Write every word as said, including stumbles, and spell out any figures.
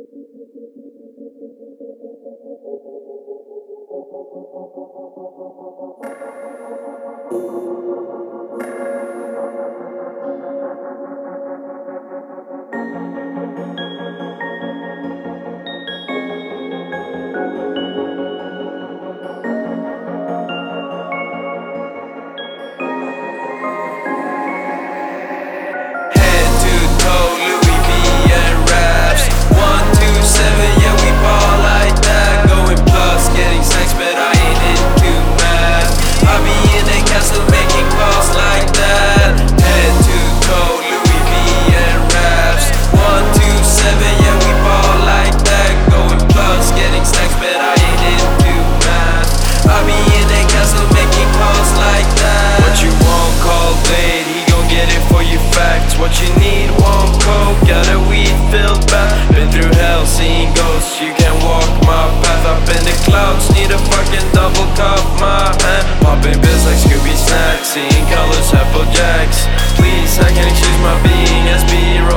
What you need, one coke, got a weed-filled bath. Been through hell, seeing ghosts, you can walk my path. Up in the clouds, need a fucking double cup, my hand. Popping pills like Scooby snacks, seeing colors, Apple Jacks. Please, I can excuse my being S B